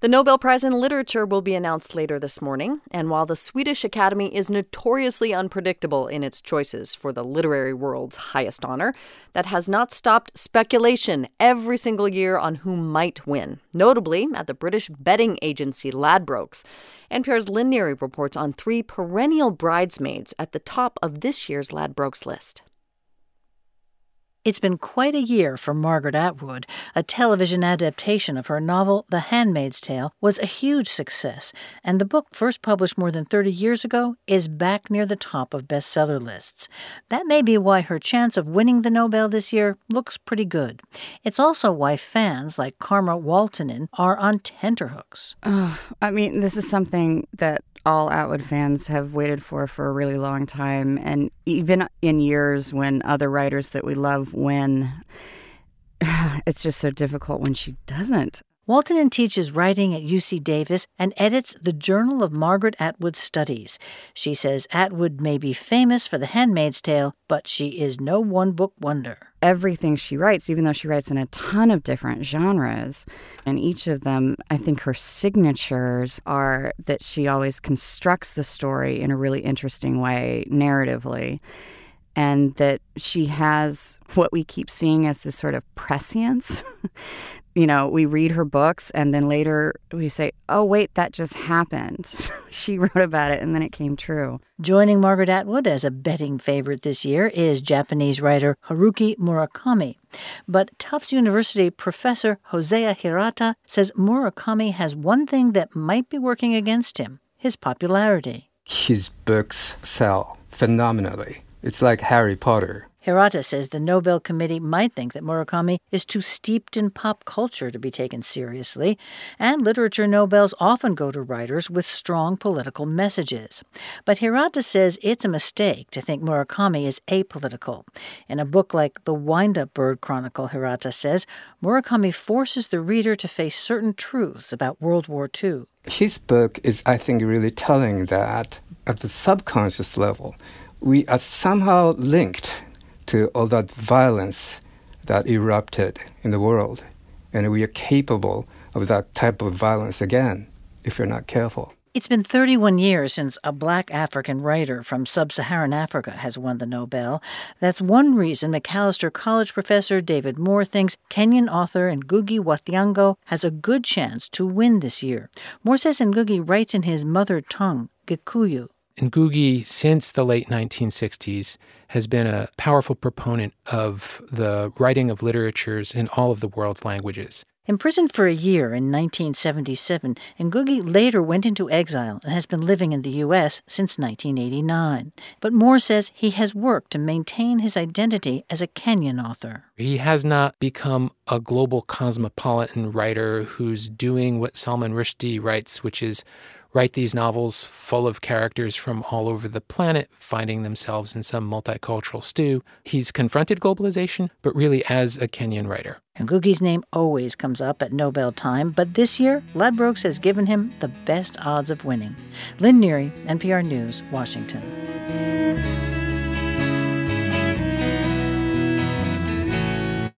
The Nobel Prize in Literature will be announced later this morning, and while the Swedish Academy is notoriously unpredictable in its choices for the literary world's highest honor, that has not stopped speculation every single year on who might win, notably at the British betting agency Ladbrokes. NPR's Lynn Neary reports on 3 perennial bridesmaids at the top of this year's Ladbrokes list. It's been quite a year for Margaret Atwood. A television adaptation of her novel, The Handmaid's Tale, was a huge success, and the book, first published more than 30 years ago, is back near the top of bestseller lists. That may be why her chance of winning the Nobel this year looks pretty good. It's also why fans like Karma Waltonen are on tenterhooks. This is something that all Atwood fans have waited for a really long time. And even in years when other writers that we love win, it's just so difficult when she doesn't. Waltonen teaches writing at UC Davis and edits the Journal of Margaret Atwood Studies. She says Atwood may be famous for The Handmaid's Tale, but she is no one-book wonder. Everything she writes, even though she writes in a ton of different genres, and each of them, I think her signatures are that she always constructs the story in a really interesting way, narratively, and that she has what we keep seeing as this sort of prescience. We read her books and then later we say, oh, wait, that just happened. She wrote about it and then it came true. Joining Margaret Atwood as a betting favorite this year is Japanese writer Haruki Murakami. But Tufts University professor Hosea Hirata says Murakami has one thing that might be working against him, his popularity. His books sell phenomenally. It's like Harry Potter. Hirata says the Nobel Committee might think that Murakami is too steeped in pop culture to be taken seriously, and literature Nobels often go to writers with strong political messages. But Hirata says it's a mistake to think Murakami is apolitical. In a book like The Wind-Up Bird Chronicle, Hirata says, Murakami forces the reader to face certain truths about World War II. His book is, I think, really telling that at the subconscious level, we are somehow linked to all that violence that erupted in the world. And we are capable of that type of violence again, if you're not careful. It's been 31 years since a black African writer from sub-Saharan Africa has won the Nobel. That's one reason Macalester College professor David Moore thinks Kenyan author Ngugi wa Thiong'o has a good chance to win this year. Moore says Ngugi writes in his mother tongue, Gikuyu. Ngugi, since the late 1960s, has been a powerful proponent of the writing of literatures in all of the world's languages. Imprisoned for a year in 1977, Ngugi later went into exile and has been living in the U.S. since 1989. But Moore says he has worked to maintain his identity as a Kenyan author. He has not become a global cosmopolitan writer who's doing what Salman Rushdie writes, which is write these novels full of characters from all over the planet, finding themselves in some multicultural stew. He's confronted globalization, but really as a Kenyan writer. Ngugi's name always comes up at Nobel time, but this year, Ladbrokes has given him the best odds of winning. Lynn Neary, NPR News, Washington.